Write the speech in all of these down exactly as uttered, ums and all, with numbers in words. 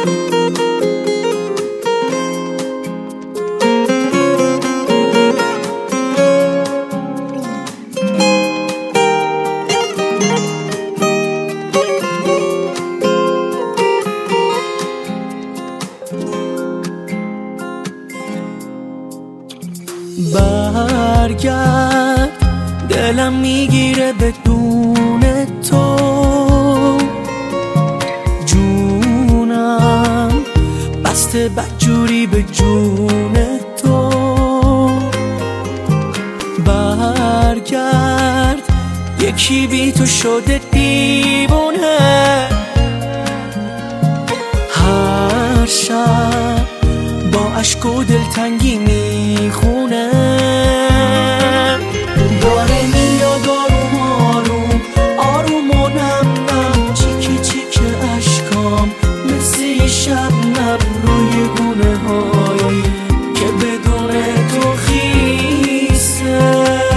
برگرد، دلم میگیره بدون تو، جونم بسته بدجوری به جون تو. برگرد، یکی بی تو شده دیوونه، هر شب با اشک و دلتنگی میخونه. داره میاد آروم آروم، آروم و نم نم، چیک چیک اشکام مثل یه شبنم روی گونه هایی که بدون تو خیسه.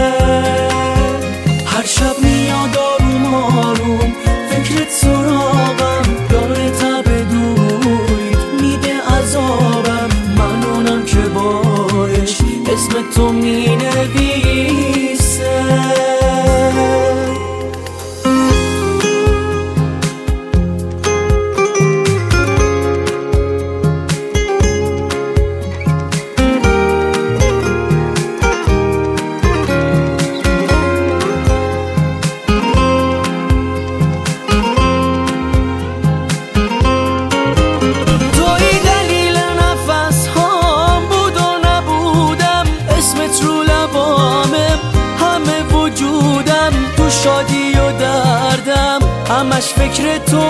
هر شب میاد آروم آروم، فکرت سراغم داره، تب دوریت میده عذابم، منونم که باش اسم تو می نویسه. شادی و دردم همش فکر تو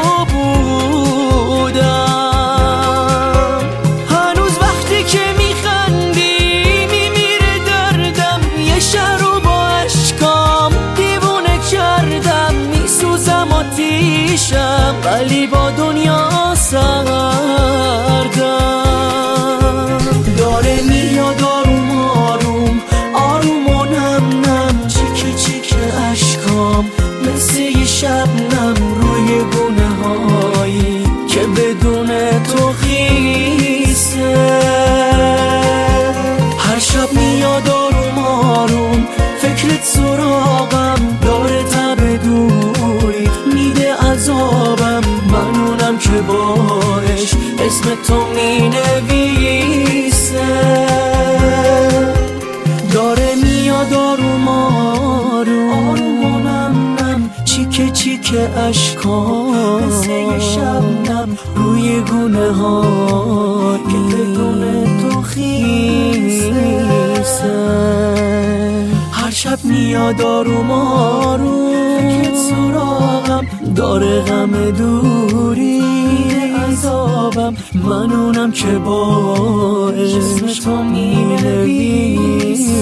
بودم. هنوز وقتی که میخندی میمیره دردم، یه شهر رو با اشکام دیوونه کردم، میسوزم آتیشم ولی با دنیا سردم. داره میاد آروم آروم، آروم و نم نم، چیک چیک اشکام مثل یه شبنم روی گونه هایی که بدون تو خیسه. هر شب میاد آروم آروم، فکرت سراغم داره، تب دوریت میده عذابم، منونم که باش اسم تو می نویسه. داره میاد آروم آروم، آروم و نم نم، چیک چیک اشکام مثل یه شبنم روی گونه ها که بدون تو خیسه. هر شب میاد آروم آروم، فکرت سراغم داره، غم دوری عذابم، منونم که با اسم تو می نویسه.